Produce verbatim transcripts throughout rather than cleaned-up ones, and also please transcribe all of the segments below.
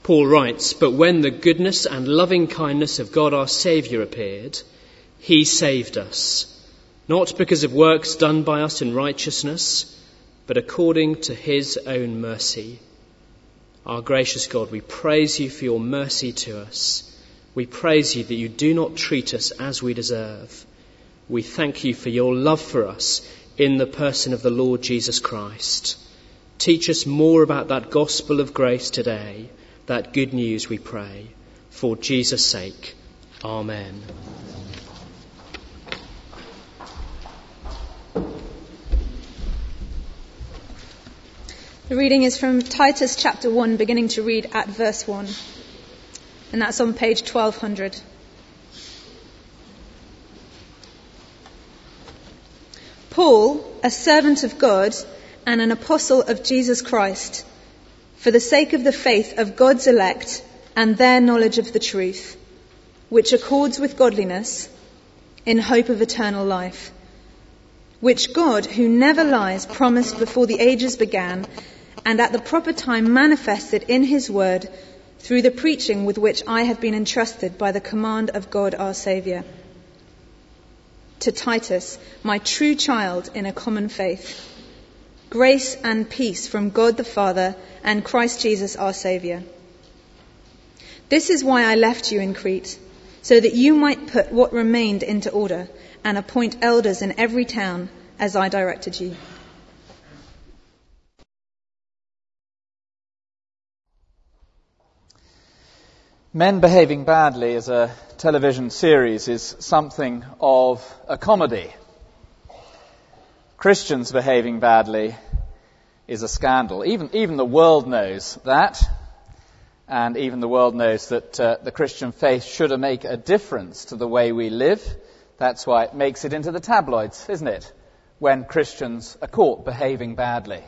Paul writes, "But when the goodness and loving kindness of God our Saviour appeared, he saved us, not because of works done by us in righteousness, but according to his own mercy." Our gracious God, we praise you for your mercy to us. We praise you that you do not treat us as we deserve. We thank you for your love for us in the person of the Lord Jesus Christ. Teach us more about that gospel of grace today, that good news, we pray. For Jesus' sake. Amen. The reading is from Titus chapter one, beginning to read at verse one. And that's on page twelve hundred. Paul, a servant of God and an apostle of Jesus Christ, for the sake of the faith of God's elect and their knowledge of the truth, which accords with godliness, in hope of eternal life, which God, who never lies, promised before the ages began, and at the proper time manifested in his word through the preaching with which I have been entrusted by the command of God our Saviour. To Titus, my true child in a common faith, grace and peace from God the Father and Christ Jesus our Saviour. This is why I left you in Crete, so that you might put what remained into order and appoint elders in every town as I directed you. Men Behaving Badly as a television series is something of a comedy. Christians behaving badly is a scandal. Even, even the world knows that. And even the world knows that uh, the Christian faith should make a difference to the way we live. That's why it makes it into the tabloids, isn't it? When Christians are caught behaving badly.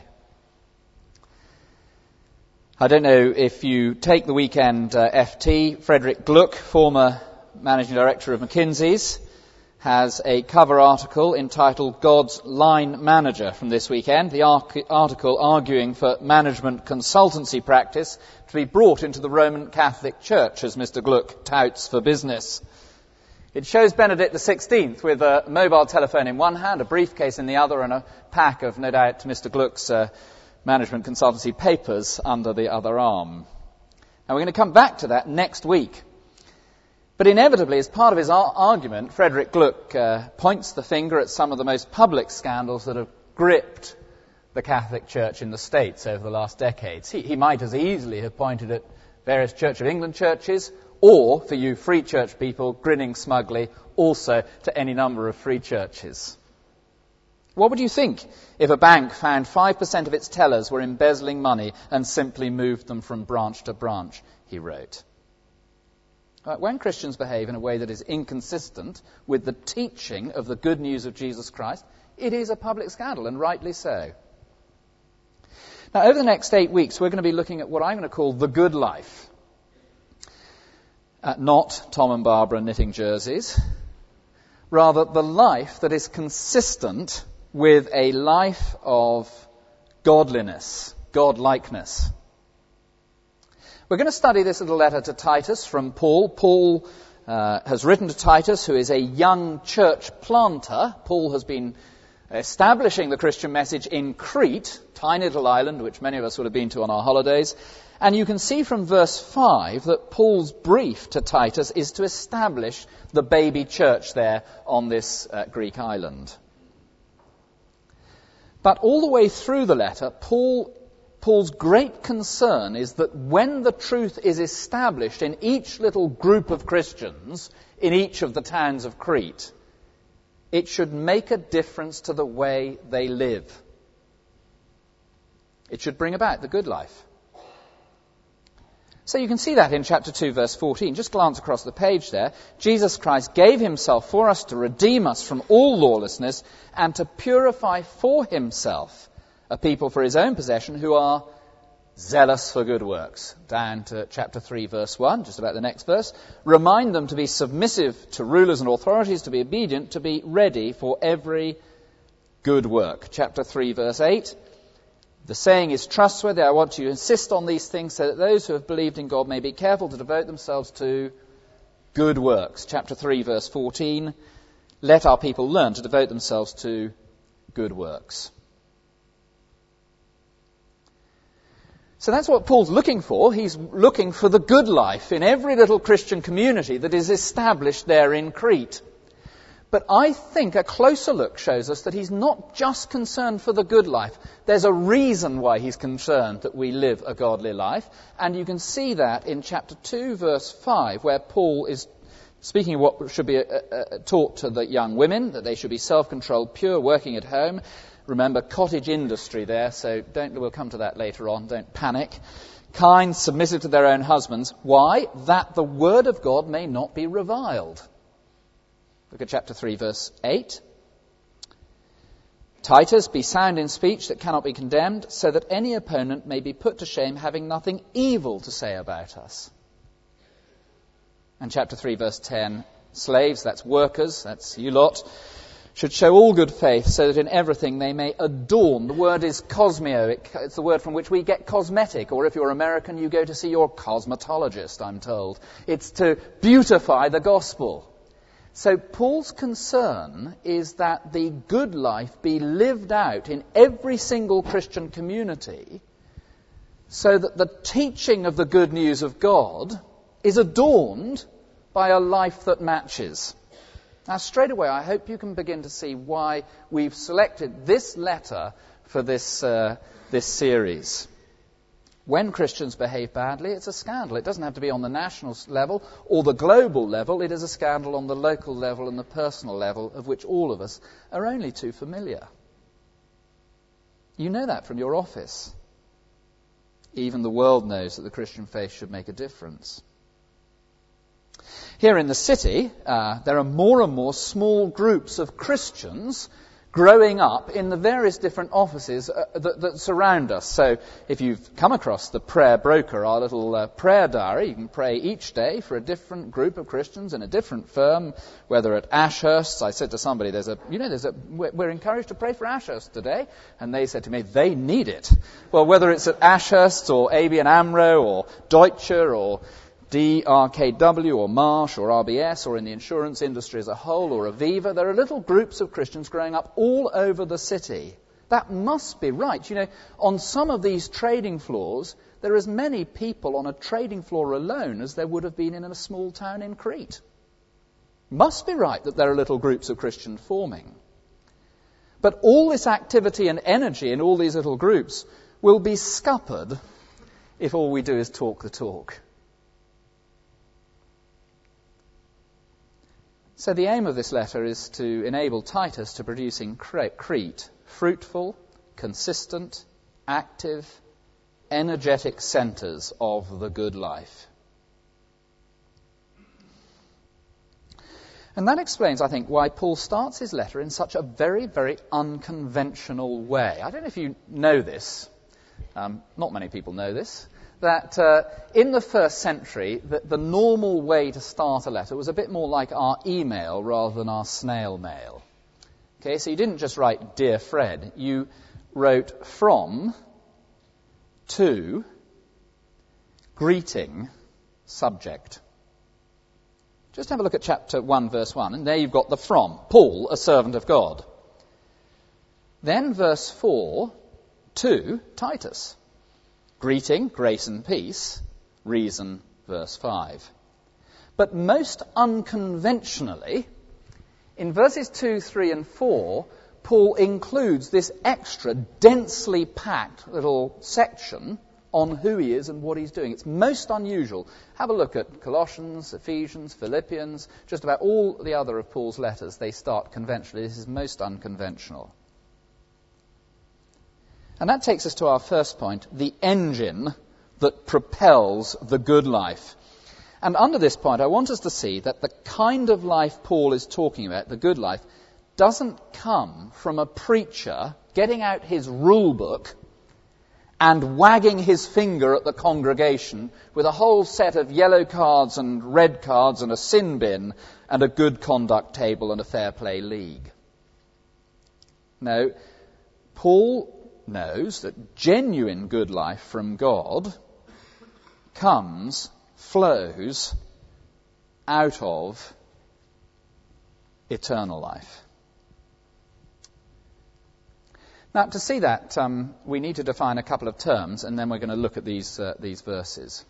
I don't know if you take the weekend uh, F T, Frederick Gluck, former managing director of McKinsey's, has a cover article entitled God's Line Manager from this weekend. The arc- article arguing for management consultancy practice to be brought into the Roman Catholic Church, as Mister Gluck touts for business. It shows Benedict the sixteenth with a mobile telephone in one hand, a briefcase in the other, and a pack of, no doubt, Mister Gluck's uh, management consultancy papers under the other arm. Now, we're going to come back to that next week. But inevitably, as part of his ar- argument, Frederick Gluck uh, points the finger at some of the most public scandals that have gripped the Catholic Church in the States over the last decades. He, he might as easily have pointed at various Church of England churches, or, for you free church people, grinning smugly, also to any number of free churches. What would you think if a bank found five percent of its tellers were embezzling money and simply moved them from branch to branch, he wrote. When Christians behave in a way that is inconsistent with the teaching of the good news of Jesus Christ, it is a public scandal, and rightly so. Now, over the next eight weeks, we're going to be looking at what I'm going to call the good life. Uh, not Tom and Barbara knitting jerseys. Rather, the life that is consistent with a life of godliness, godlikeness. We're going to study this little letter to Titus from Paul. Paul uh, has written to Titus, who is a young church planter. Paul has been establishing the Christian message in Crete, tiny little island which many of us would have been to on our holidays. And you can see from verse five that Paul's brief to Titus is to establish the baby church there on this uh, Greek island. But all the way through the letter, Paul Paul's great concern is that when the truth is established in each little group of Christians, in each of the towns of Crete, it should make a difference to the way they live. It should bring about the good life. So you can see that in chapter two, verse fourteen. Just glance across the page there. Jesus Christ gave himself for us to redeem us from all lawlessness and to purify for himself a people for his own possession who are zealous for good works. Down to chapter three, verse one, just about the next verse. Remind them to be submissive to rulers and authorities, to be obedient, to be ready for every good work. Chapter three, verse eight. The saying is trustworthy. I want you to insist on these things so that those who have believed in God may be careful to devote themselves to good works. Chapter three, verse fourteen. Let our people learn to devote themselves to good works. So that's what Paul's looking for. He's looking for the good life in every little Christian community that is established there in Crete. But I think a closer look shows us that he's not just concerned for the good life. There's a reason why he's concerned that we live a godly life. And you can see that in chapter two, verse five, where Paul is speaking of what should be uh, uh, taught to the young women, that they should be self-controlled, pure, working at home. Remember, cottage industry there, so don't, we'll come to that later on. Don't panic. Kind, submissive to their own husbands. Why? That the word of God may not be reviled. Look at chapter three, verse eight. Titus, be sound in speech that cannot be condemned, so that any opponent may be put to shame, having nothing evil to say about us. And chapter three, verse ten. Slaves, that's workers, that's you lot, should show all good faith, so that in everything they may adorn. The word is cosmeo. It, it's the word from which we get cosmetic, or if you're American, you go to see your cosmetologist, I'm told. It's to beautify the gospel. So Paul's concern is that the good life be lived out in every single Christian community, so that the teaching of the good news of God is adorned by a life that matches. Now, straight away, I hope you can begin to see why we've selected this letter for this uh, this series. When Christians behave badly, it's a scandal. It doesn't have to be on the national level or the global level. It is a scandal on the local level and the personal level, of which all of us are only too familiar. You know that from your office. Even the world knows that the Christian faith should make a difference. Here in the city, uh, there are more and more small groups of Christians growing up in the various different offices uh, that, that surround us. So if you've come across the Prayer Broker, our little uh, prayer diary, you can pray each day for a different group of Christians in a different firm, whether at Ashurst. I said to somebody, there's a, you know, there's a, we're, we're encouraged to pray for Ashurst today. And they said to me, they need it. Well, whether it's at Ashurst or A B N AMRO or Deutsche or D R K W or Marsh or R B S or in the insurance industry as a whole or Aviva, there are little groups of Christians growing up all over the city. That must be right. You know, on some of these trading floors, there are as many people on a trading floor alone as there would have been in a small town in Crete. Must be right that there are little groups of Christians forming. But all this activity and energy in all these little groups will be scuppered if all we do is talk the talk. So the aim of this letter is to enable Titus to produce in Crete fruitful, consistent, active, energetic centres of the good life. And that explains, I think, why Paul starts his letter in such a very, very unconventional way. I don't know if you know this. Um, not many people know this. That uh, in the first century, the, the normal way to start a letter was a bit more like our email rather than our snail mail. Okay, so you didn't just write, Dear Fred. You wrote from, to, greeting, subject. Just have a look at chapter one, verse one, and there you've got the from. Paul, a servant of God. Then verse four, to Titus. Greeting, grace and peace, reason, verse five. But most unconventionally, in verses two, three and four, Paul includes this extra densely packed little section on who he is and what he's doing. It's most unusual. Have a look at Colossians, Ephesians, Philippians, just about all the other of Paul's letters. They start conventionally. This is most unconventional. And that takes us to our first point, the engine that propels the good life. And under this point, I want us to see that the kind of life Paul is talking about, the good life, doesn't come from a preacher getting out his rule book and wagging his finger at the congregation with a whole set of yellow cards and red cards and a sin bin and a good conduct table and a fair play league. No, Paul knows that genuine good life from God comes, flows out of eternal life. Now, to see that, um, we need to define a couple of terms, and then we're going to look at these uh, these verses.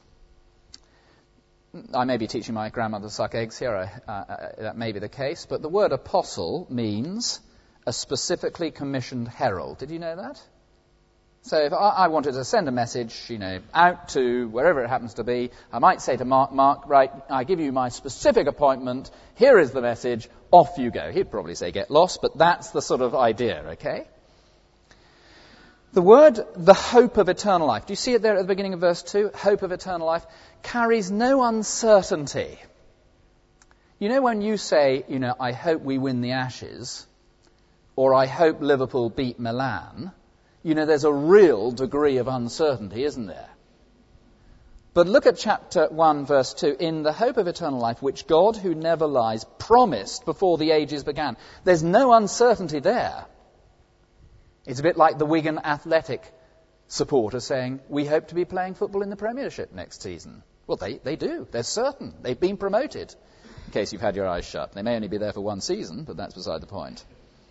I may be teaching my grandmother to suck eggs here. I, uh, that may be the case. But the word apostle means a specifically commissioned herald. Did you know that? So if I, I wanted to send a message, you know, out to wherever it happens to be, I might say to Mark, Mark, right, I give you my specific appointment. Here is the message. Off you go. He'd probably say get lost, but that's the sort of idea, okay? The word, the hope of eternal life, do you see it there at the beginning of verse two? Hope of eternal life carries no uncertainty. You know when you say, you know, I hope we win the Ashes, or I hope Liverpool beat Milan, you know, there's a real degree of uncertainty, isn't there? But look at chapter one, verse two. In the hope of eternal life, which God, who never lies, promised before the ages began. There's no uncertainty there. It's a bit like the Wigan Athletic supporter saying, we hope to be playing football in the Premiership next season. Well, they, they do. They're certain. They've been promoted. In case you've had your eyes shut. They may only be there for one season, but that's beside the point.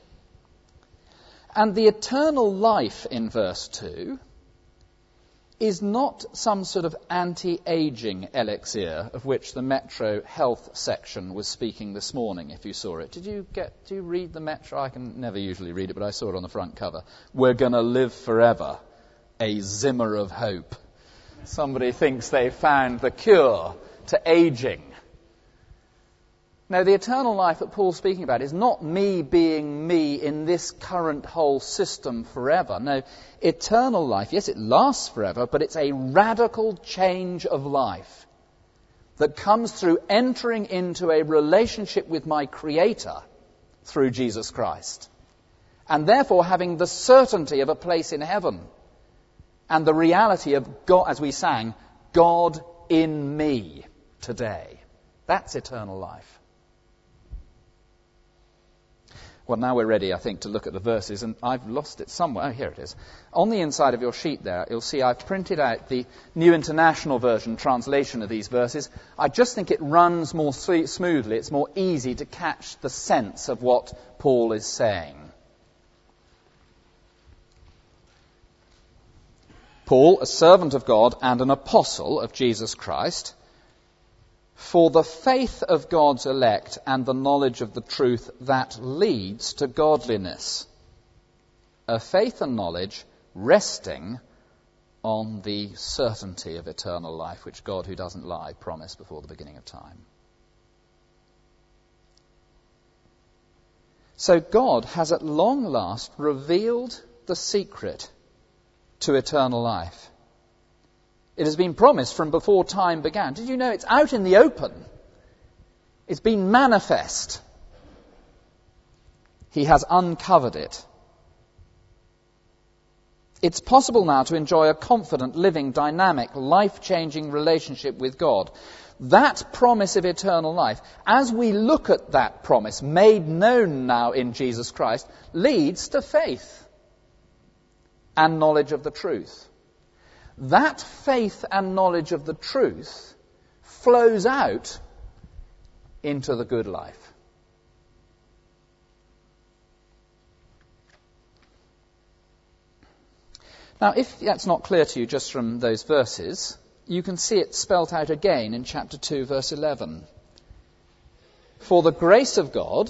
And the eternal life in verse two is not some sort of anti-aging elixir of which the Metro Health section was speaking this morning, if you saw it. Did you get, do you read the Metro? I can never usually read it, but I saw it on the front cover. We're going to live forever. A Zimmer of hope. Somebody thinks they found the cure to aging. Now, the eternal life that Paul's speaking about is not me being me in this current whole system forever. No, eternal life, yes, it lasts forever, but it's a radical change of life that comes through entering into a relationship with my Creator through Jesus Christ, and therefore having the certainty of a place in heaven and the reality of God, as we sang, God in me today. That's eternal life. Well, now we're ready, I think, to look at the verses, and I've lost it somewhere. Oh, here it is. On the inside of your sheet there, you'll see I've printed out the New International Version translation of these verses. I just think it runs more smoothly. It's more easy to catch the sense of what Paul is saying. Paul, a servant of God and an apostle of Jesus Christ, for the faith of God's elect and the knowledge of the truth that leads to godliness. A faith and knowledge resting on the certainty of eternal life, which God, who doesn't lie, promised before the beginning of time. So God has at long last revealed the secret to eternal life. It has been promised from before time began. Did you know it's out in the open? It's been manifest. He has uncovered it. It's possible now to enjoy a confident, living, dynamic, life-changing relationship with God. That promise of eternal life, as we look at that promise made known now in Jesus Christ, leads to faith and knowledge of the truth. That faith and knowledge of the truth flows out into the good life. Now, if that's not clear to you just from those verses, you can see it spelt out again in chapter two, verse eleven. For the grace of God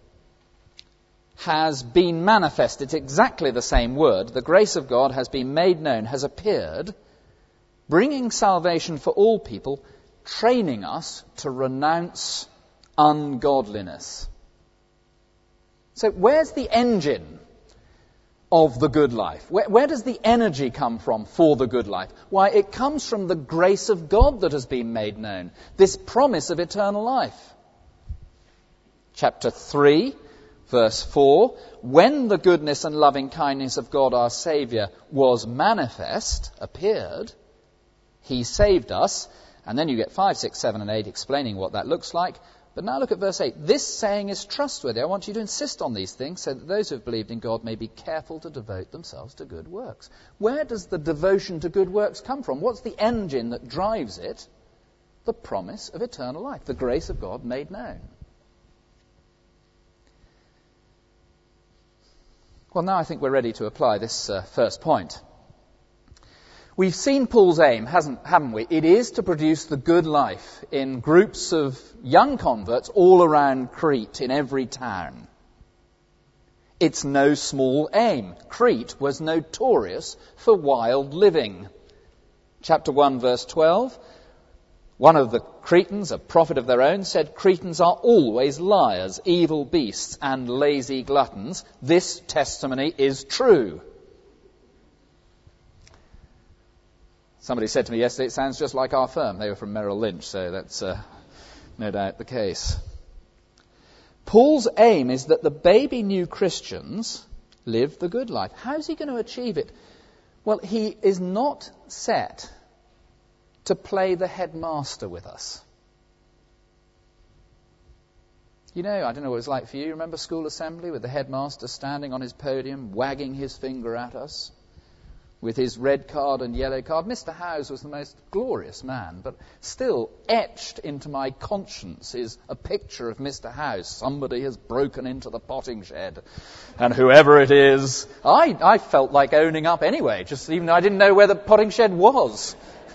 has been manifested. It's exactly the same word. The grace of God has been made known, has appeared, bringing salvation for all people, training us to renounce ungodliness. So where's the engine of the good life? Where, where does the energy come from for the good life? Why, it comes from the grace of God that has been made known, this promise of eternal life. Chapter three, verse four, when the goodness and loving kindness of God our Saviour was manifest, appeared, he saved us. And then you get five, six, seven and eight explaining what that looks like. But now look at verse eight. This saying is trustworthy. I want you to insist on these things so that those who have believed in God may be careful to devote themselves to good works. Where does the devotion to good works come from? What's the engine that drives it? The promise of eternal life, the grace of God made known. Well, now I think we're ready to apply this uh, first point. We've seen Paul's aim, hasn't, haven't we? It is to produce the good life in groups of young converts all around Crete, in every town. It's no small aim. Crete was notorious for wild living. Chapter one, verse twelve. One of the Cretans, a prophet of their own, said, Cretans are always liars, evil beasts, and lazy gluttons. This testimony is true. Somebody said to me yesterday, it sounds just like our firm. They were from Merrill Lynch, so that's uh, no doubt the case. Paul's aim is that the baby new Christians live the good life. How's he going to achieve it? Well, he is not set to play the headmaster with us. You know, I don't know what it was like for you. Remember school assembly with the headmaster standing on his podium, wagging his finger at us with his red card and yellow card? Mister Howes was the most glorious man, but still etched into my conscience is a picture of Mister Howes. Somebody has broken into the potting shed, and whoever it is, I, I felt like owning up anyway, just even though I didn't know where the potting shed was.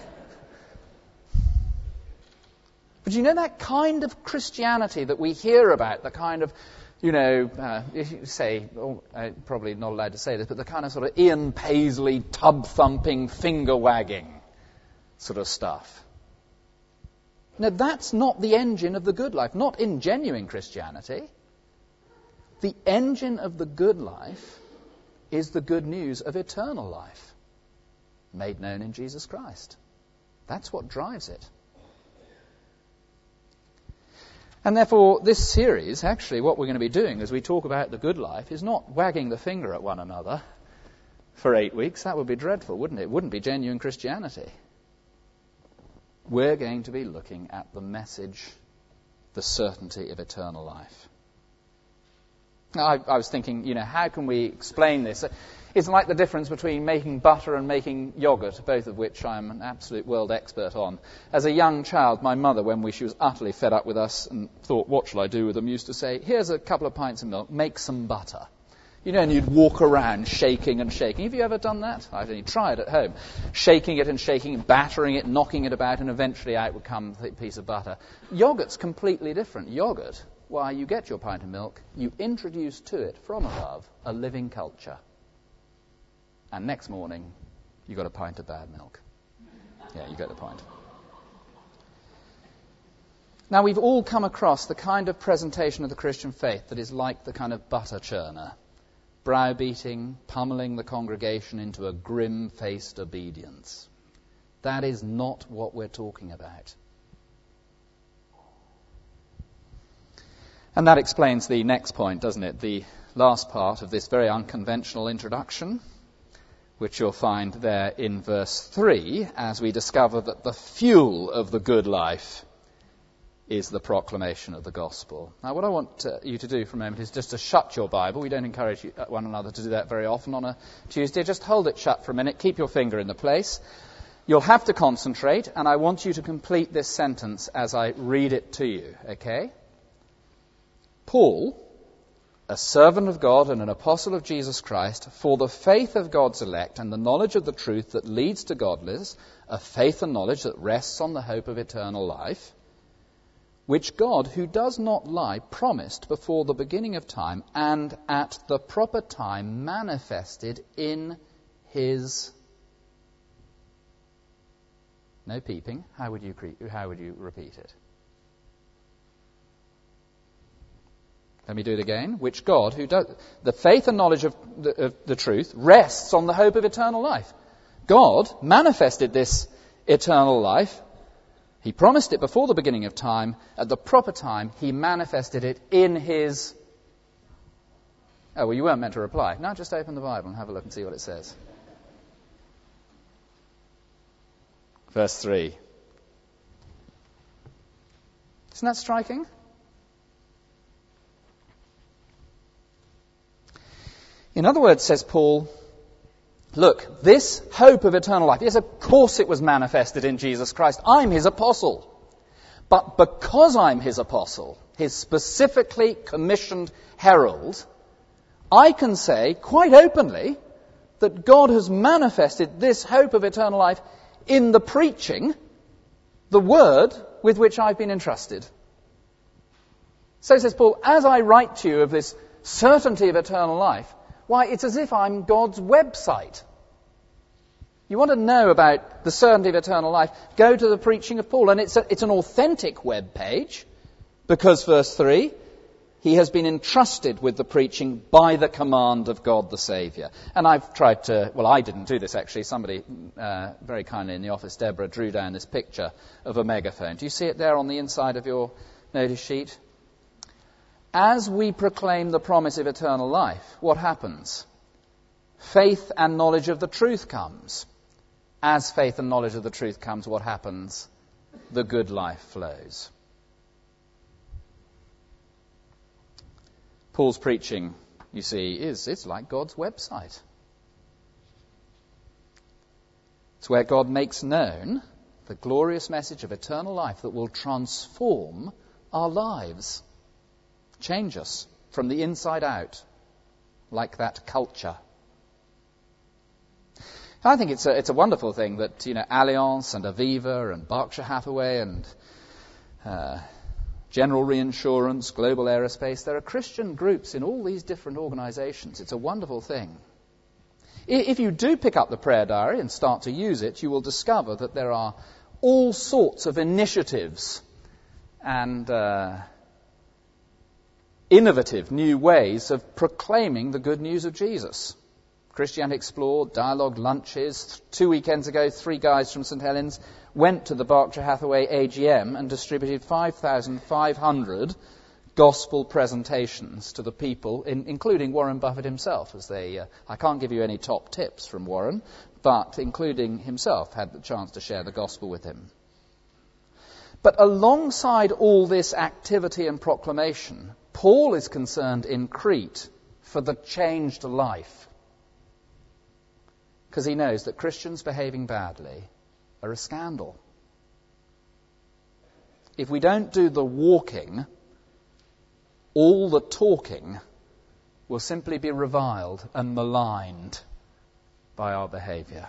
But you know that kind of Christianity that we hear about, the kind of, you know, uh, if you say, oh, I'm probably not allowed to say this, but the kind of sort of Ian Paisley tub-thumping, finger-wagging sort of stuff. Now, that's not the engine of the good life, not in genuine Christianity. The engine of the good life is the good news of eternal life, made known in Jesus Christ. That's what drives it. And therefore, this series, actually, what we're going to be doing as we talk about the good life is not wagging the finger at one another for eight weeks. That would be dreadful, wouldn't it? It wouldn't be genuine Christianity. We're going to be looking at the message, the certainty of eternal life. Now, I, I was thinking, you know, how can we explain this? It's like the difference between making butter and making yogurt, both of which I'm an absolute world expert on. As a young child, my mother, when we, she was utterly fed up with us and thought, what shall I do with them, used to say, here's a couple of pints of milk, make some butter. You know, and you'd walk around shaking and shaking. Have you ever done that? I've only tried at home. Shaking it and shaking, battering it, knocking it about, and eventually out would come a piece of butter. Yogurt's completely different. Yogurt, why, you get your pint of milk, you introduce to it, from above, a living culture. And next morning, you got a pint of bad milk. Yeah, you get the point. Now, we've all come across the kind of presentation of the Christian faith that is like the kind of butter churner, browbeating, pummeling the congregation into a grim-faced obedience. That is not what we're talking about. And that explains the next point, doesn't it? The last part of this very unconventional introduction, which you'll find there in verse three, as we discover that the fuel of the good life is the proclamation of the gospel. Now, what I want uh, you to do for a moment is just to shut your Bible. We don't encourage you, uh, one another to do that very often on a Tuesday. Just hold it shut for a minute. Keep your finger in the place. You'll have to concentrate, and I want you to complete this sentence as I read it to you, okay? Paul, a servant of God and an apostle of Jesus Christ, for the faith of God's elect and the knowledge of the truth that leads to godliness, a faith and knowledge that rests on the hope of eternal life, which God, who does not lie, promised before the beginning of time and at the proper time manifested in his... No peeping. How would you, cre- how would you repeat it? Let me do it again. Which God, who does the faith and knowledge of the, of the truth, rests on the hope of eternal life. God manifested this eternal life. He promised it before the beginning of time. At the proper time, he manifested it in his... Oh, well, you weren't meant to reply. Now just open the Bible and have a look and see what it says. Verse three. Isn't that striking? In other words, says Paul, look, this hope of eternal life, yes, of course it was manifested in Jesus Christ. I'm his apostle. But because I'm his apostle, his specifically commissioned herald, I can say quite openly that God has manifested this hope of eternal life in the preaching, the word with which I've been entrusted. So says Paul, as I write to you of this certainty of eternal life, why, it's as if I'm God's website. You want to know about the certainty of eternal life, go to the preaching of Paul. And it's, a, it's an authentic web page, because, verse three, he has been entrusted with the preaching by the command of God the Saviour. And I've tried to, well, I didn't do this actually. Somebody uh, very kindly in the office, Deborah, drew down this picture of a megaphone. Do you see it there on the inside of your notice sheet? As we proclaim the promise of eternal life, what happens? Faith and knowledge of the truth comes. As faith and knowledge of the truth comes, what happens? The good life flows. Paul's preaching, you see, is it's like God's website. It's where God makes known the glorious message of eternal life that will transform our lives, change us from the inside out, like that culture. I think it's a, it's a wonderful thing that, you know, Allianz and Aviva and Berkshire Hathaway and uh, General Reinsurance, Global Aerospace, there are Christian groups in all these different organizations. It's a wonderful thing. If you do pick up the prayer diary and start to use it, you will discover that there are all sorts of initiatives and uh, innovative new ways of proclaiming the good news of Jesus. Christianity Explored, dialogue lunches. Two weekends ago, three guys from St Helens went to the Berkshire Hathaway A G M and distributed five thousand five hundred gospel presentations to the people, in, including Warren Buffett himself. As they, uh, I can't give you any top tips from Warren, but including himself had the chance to share the gospel with him. But alongside all this activity and proclamation, Paul is concerned in Crete for the changed life. Because he knows that Christians behaving badly are a scandal. If we don't do the walking, all the talking will simply be reviled and maligned by our behaviour.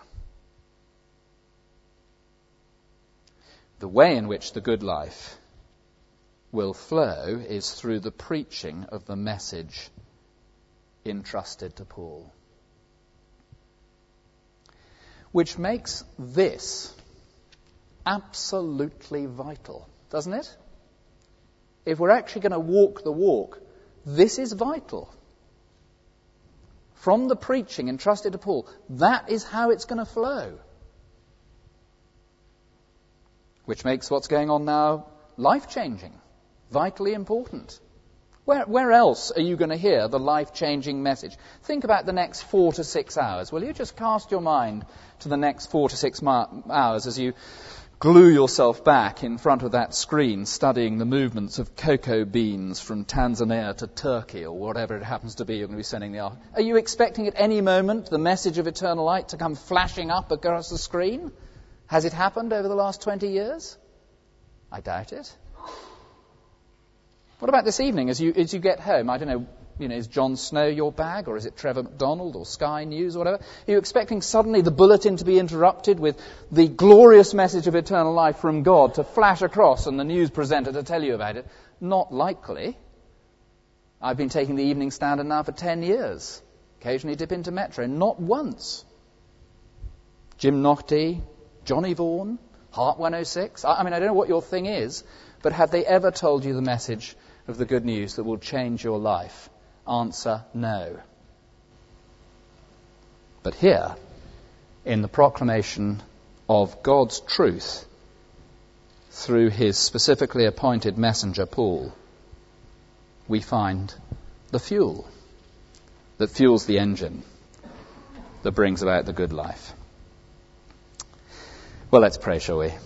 The way in which the good life will flow is through the preaching of the message entrusted to Paul. Which makes this absolutely vital, doesn't it? If we're actually going to walk the walk, this is vital. From the preaching entrusted to Paul, that is how it's going to flow. Which makes what's going on now life-changing, vitally important. Where, where else are you going to hear the life-changing message? Think about the next four to six hours. Will you just cast your mind to the next four to six ma- hours as you glue yourself back in front of that screen studying the movements of cocoa beans from Tanzania to Turkey or whatever it happens to be you're going to be sending the afternoon. Are you expecting at any moment the message of eternal light to come flashing up across the screen? Has it happened over the last twenty years? I doubt it. What about this evening as you as you get home? I don't know, you know, is Jon Snow your bag, or is it Trevor McDonald or Sky News or whatever? Are you expecting suddenly the bulletin to be interrupted with the glorious message of eternal life from God to flash across and the news presenter to tell you about it? Not likely. I've been taking the Evening Standard now for ten years. Occasionally dip into Metro. Not once. Jim Naughty, Johnny Vaughan, Heart one oh six. I, I mean, I don't know what your thing is, but have they ever told you the message of the good news that will change your life? Answer, no. But here, in the proclamation of God's truth through his specifically appointed messenger, Paul, we find the fuel that fuels the engine that brings about the good life. Well, let's pray, shall we?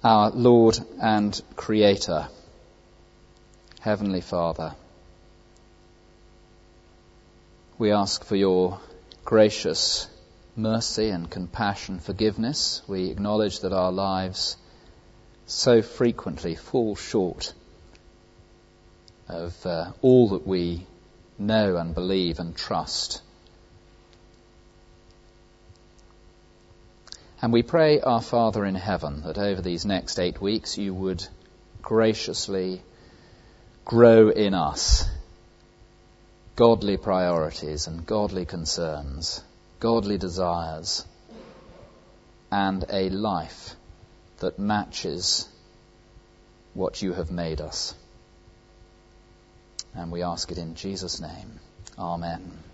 Our Lord and Creator, Heavenly Father, we ask for your gracious mercy and compassion, forgiveness. We acknowledge that our lives so frequently fall short of uh, all that we know and believe and trust. And we pray, our Father in heaven, that over these next eight weeks you would graciously grow in us godly priorities and godly concerns, godly desires, and a life that matches what you have made us. And we ask it in Jesus' name. Amen.